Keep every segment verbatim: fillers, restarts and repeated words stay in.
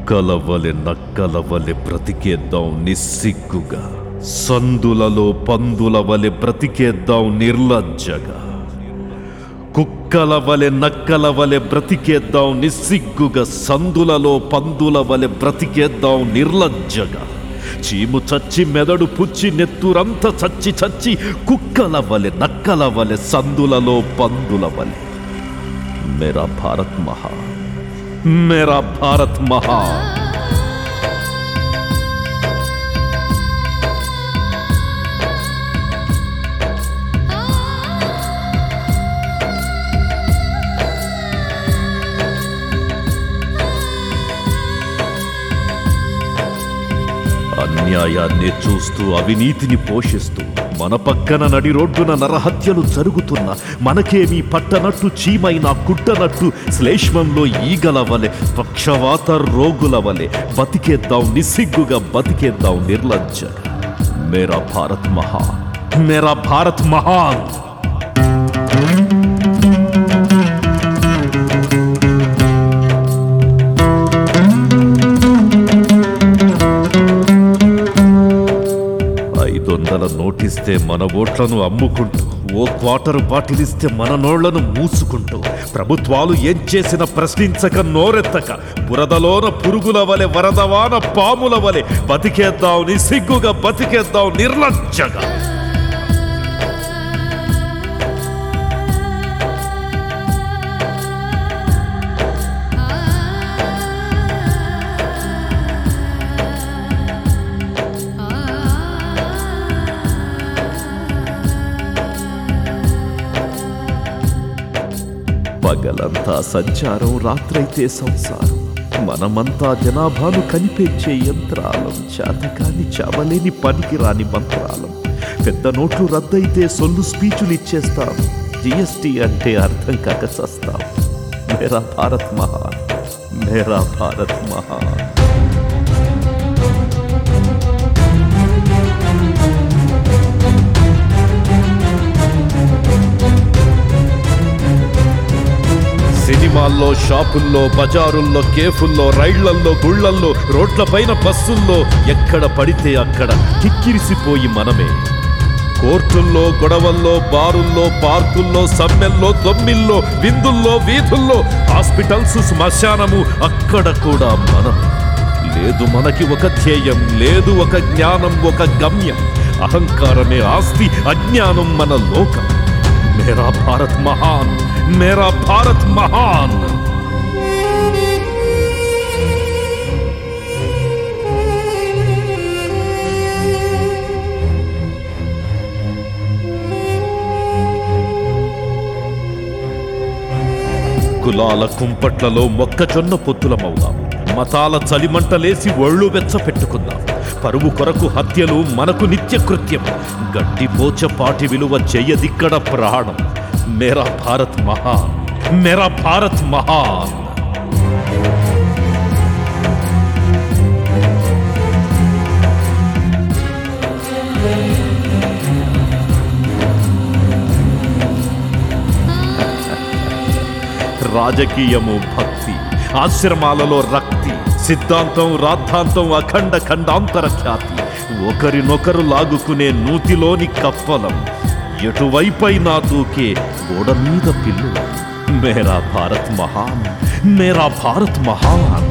కుక్కలవలె నక్కలవలె బ్రతికేద్దాం నిస్సిగ్గుగా, సందులలో పందులవలె బ్రతికేద్దాం నిర్లజ్జగా. కుక్కలవలె నక్కలవలె బ్రతికేద్దాం నిస్సిగ్గుగా, సందులలో పందులవలె బ్రతికేద్దాం నిర్లజ్జగా. చీము చచ్చి మెదడు పుచ్చి నెత్తురంత చచ్చి చచ్చి, కుక్కలవలె నక్కలవలె సందులలో పందులవలె. మేరా భారత్ మహా, మేరా భారత్ మహా. అన్యాయాన్ని చూస్తూ అవినీతిని పోషిస్తూ మన పక్కన నడి రోడ్డున నరహత్యలు జరుగుతున్న మనకేమీ పట్టనట్టు చీమైనా కుట్టనట్టు శ్లేష్మంలో ఈగల వలె పక్షవాత రోగుల వలె బతికేద్దాం నిస్సిగ్గుగా, బతికేద్దాం నిర్లజ్జగా. మేరా భారత్ మహాన్, మేరా భారత్ మహాన్. ఐదొందల నోటిస్తే మన ఓట్లను అమ్ముకుంటూ, ఓ క్వార్టర్ బాటిలిస్తే మన నోళ్లను మూసుకుంటూ, ప్రభుత్వాలు ఏం చేసిన ప్రశ్నించక నోరెత్తక, బురదలోన పురుగుల వలె వరదవాన పాముల వలె బతికేద్దాం నిస్సిగ్గుగా, బతికేద్దాం నిర్లజ్జగా. పగలంతా సంచారం, రాత్రైతే సంసారం. మనమంతా జనాభాను కనిపించే యంత్రాలం, చేతకాని చావలేని పనికిరాని మంత్రాలం. పెద్ద నోట్లు రద్దయితే సొల్లు స్పీచులు ఇచ్చేస్తాం, జిఎస్టీ అంటే అర్థం కాక చస్తాం. మేరా భారత్ మహాన్, మేరా భారత్ మహాన్. సినిమాల్లో, షాపుల్లో, బజారుల్లో, కేఫుల్లో, రైళ్లల్లో, గుళ్లల్లో, రోడ్లపైన బస్సుల్లో, ఎక్కడ పడితే అక్కడ కిక్కిరిసిపోయి మనమే. కోర్టుల్లో, గొడవల్లో, బారుల్లో, పార్కుల్లో, సమ్మెల్లో, దొమ్మిల్లో, విందుల్లో, వీధుల్లో, హాస్పిటల్స్, శ్మశానము, అక్కడ కూడా మనమే. లేదు మనకి ఒక ధ్యేయం, లేదు ఒక జ్ఞానం, ఒక గమ్యం. అహంకారమే ఆస్తి, అజ్ఞానం మన లోకం. మేరా భారత్ మహాన్, మేరా భారత్ మహాన్. కులాల కుంపట్లలో మొక్కజొన్న పొత్తులమవుదాం, మతాల చలిమంటలేసి ఒళ్ళు వెచ్చ పెట్టుకుందాం. పరువు కొరకు హత్యలు మనకు నిత్య కృత్యం, గడ్డిపోచపాటి విలువ చెయ్యదిక్కడ ప్రాణం. మేరా భారత్ మహాన్, మేరా భారత్ మహాన్. రాజకీయము భక్తి, ఆశ్రమాలలో రక్తి, సిద్ధాంతం రాద్ధాంతం అఖండ ఖండాంతర ఖ్యాతి. ఒకరినొకరు లాగుకునే నూతిలోని కప్పలం, ఎటువైపైనా దూకే గోడ మీద పిల్లు. మేరా భారత్ మహాన్, మేరా భారత్ మహాన్.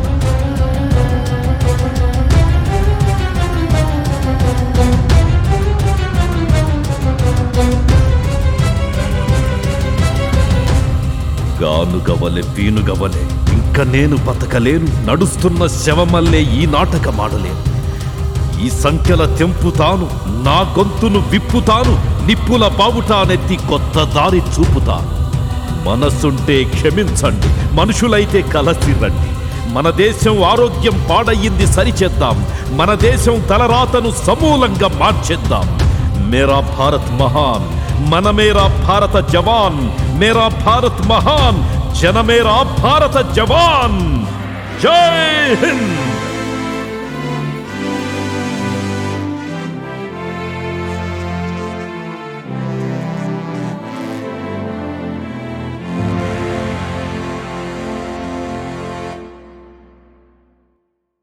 గానుగవలె పీనుగవలె ఇంక నేను బతకలేను, నడుస్తున్న శవమల్లే ఈ నాటకమాడలేను. ఈ సంఖ్యల తెంపుతాను, నా గొంతును విప్పుతాను, నిప్పుల బావుటానెత్తి కొత్త దారి చూపుతాను. మనసుంటే క్షమించండి, మనుషులైతే కలసి రండి. మన దేశం ఆరోగ్యం పాడయ్యింది, సరిచేద్దాం. మన దేశం తలరాతను సమూలంగా మార్చేద్దాం. మేరా భారత్ మహాన్, మన మేరా భారత జవాన్. మేరా భారత్ మహాన్, జన మేరా భారత జవాన్. జై హింద్.